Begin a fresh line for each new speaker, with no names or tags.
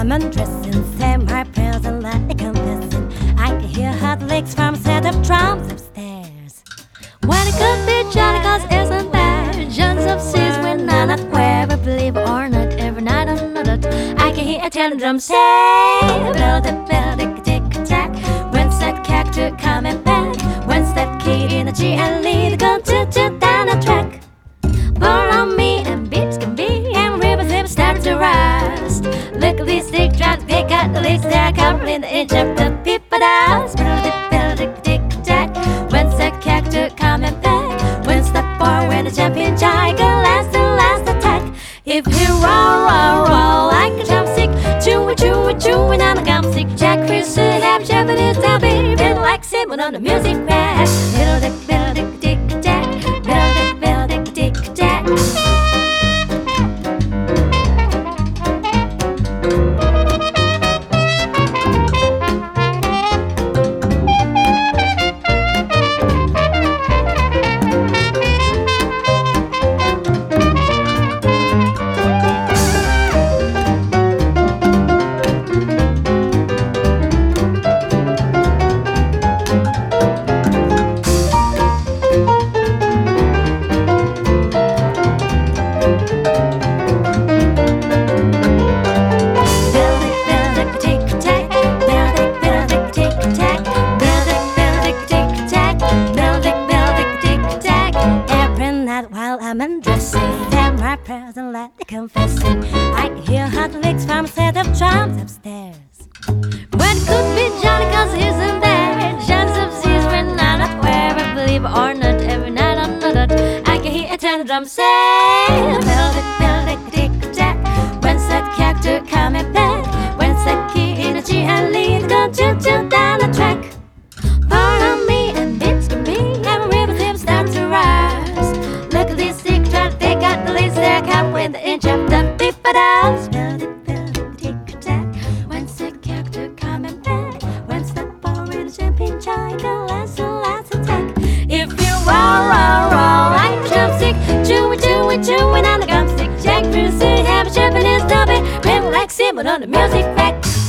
I'm undressing, say my prayers and lightly confessing. I can hear hot licks from a set of drums upstairs. When it could be jolly, cause isn't there Jones of seas when none of wherever, believe or not, every night I know that I can hear a ten drum say, build it, tick-tack. When's that character coming back? When's that key in the G and lead gun to down the track? Burn on me and beats can be, and rivers hip start to rise. Look at these stick drums, they got the leads, they're covering the inch of the people dance. Build it, tick-tack. When's that character coming back? When's that bar when the champion giant last attack? If he roll like a drumstick, chewing on a gumstick. Jack Chris have Japanese style, baby, like Simon on the music pad. Build it, tick-tack. Build it, tick-tack. While I'm undressing, say my prayers and lightly confessing. I can hear hot licks from a set of drums upstairs. When it could be jolly, cause isn't there Jones of seas when none of wherever, believe or not, every night I know that I can hear a ten drum say, build it, tick-tack. When's that character coming back? When's that key in the G and lead gun to down the track? Burn on me and beats can be, and rivers hip start to rise. Look at these stick drums, they got the leads, they're come with the inch of the people dance. Build it, tick-tack. When's the character coming back? When's the ball with the champion giant last attack? If you roll like a drumstick, chewing on the gumstick. Jack Bruce have a Japanese style, baby, like Simon on the music rack.